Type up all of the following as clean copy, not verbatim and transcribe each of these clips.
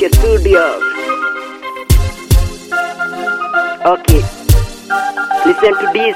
SK Studio. Okay, listen to this.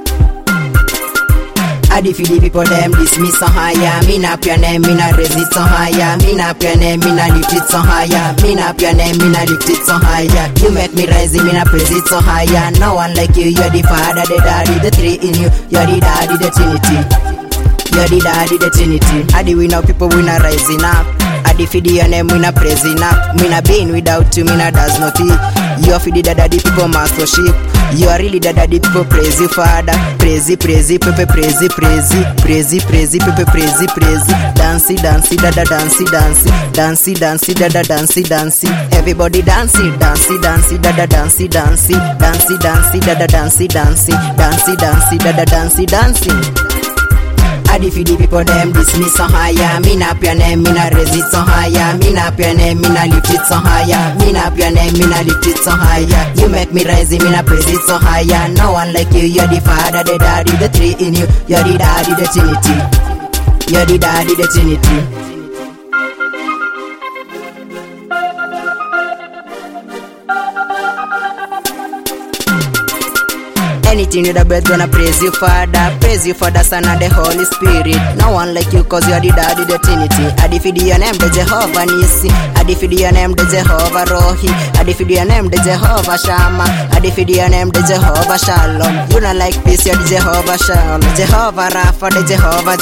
Adi for the people them dismiss so higher. Me na pia name, me na raise it so higher. Me na pia name, me na lift it so higher. Me na pia name, me na lift it so higher. You make me rise, me na praise it so higher. No one like you, you're the Father, the Daddy, the three in you. You're the Daddy, the Trinity. You're the Daddy, the Trinity. Adi we know people, we na rising up. Adi for the name, we na praising up. Me na being without you, me na does nothing. You are for the Daddy, people must worship. You are really the Daddy, people praise you, Father. Praise you, Pepe, praise you, Pepe, praise you. Dancey, dada, dancey, dada, dancey. Everybody dancey, dada, dancey, dada, dancey, dada, dancey. Adi for the people them dismiss so higher. Me na pia name, me na raise it so higher. Me na pia name, me na lift it so higher. Me na pia name, me na lift it so higher. You make me rise, me na praise it so higher. No one like you, you're the Father, the Daddy, the three in you. You're the Daddy, the Trinity. You're the Daddy, the Trinity. Anything with the breath gonna praise you, Father, Son, and the Holy Spirit. No one like you, cause you're the Daddy, the Trinity. Adi for the name, the Jehovah Nisi. Adi for the name, the Jehovah Rohi. Adi for the name, the Jehovah Shama. Adi for the name, the Jehovah Shalom. You not like peace, you're the Jehovah Shalom. Jehovah Rapha, the Jehovah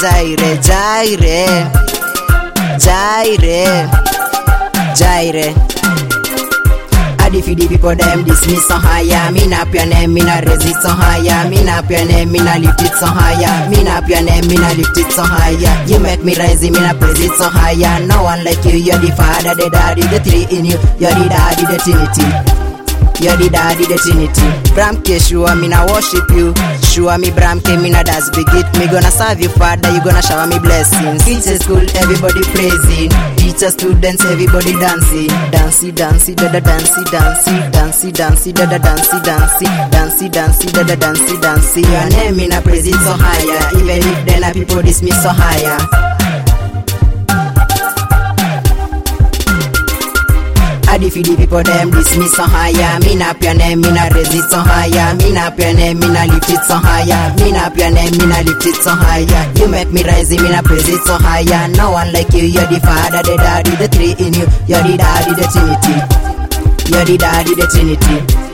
Jireh. Adi for the people them dismiss so higher. Me na pia name, me na raise it so higher. Me na pia name, me na lift it so higher. Me na pia name, me na lift it so higher. You make me rise, me na praise it so higher. No one like you, you're the Father, the Daddy, the three in you. You're the Daddy, the Trinity. You're the Daddy, the Trinity. Bramke, sure me na worship you. Sure me Bramke, me na das big it. Me gonna serve you, Father, you gonna shower me blessings. Kids at school, everybody praising. Teachers, students, everybody dancing. Dancey, dada, dancey, dada, dancey, dada, dancey. Your name, me na praise it so higher. Even if then a people dismiss so higher. Adi for the people them dismiss so higher. Me na pia name, me na raise it so higher. Me na pia name, me na lift it so higher. Me na pia name, me na lift it so higher. You make me rise, me na praise it so higher. No one like you, you're the Father, the Daddy, the three in you. You're the Daddy, the Trinity. You're the Daddy, the Trinity.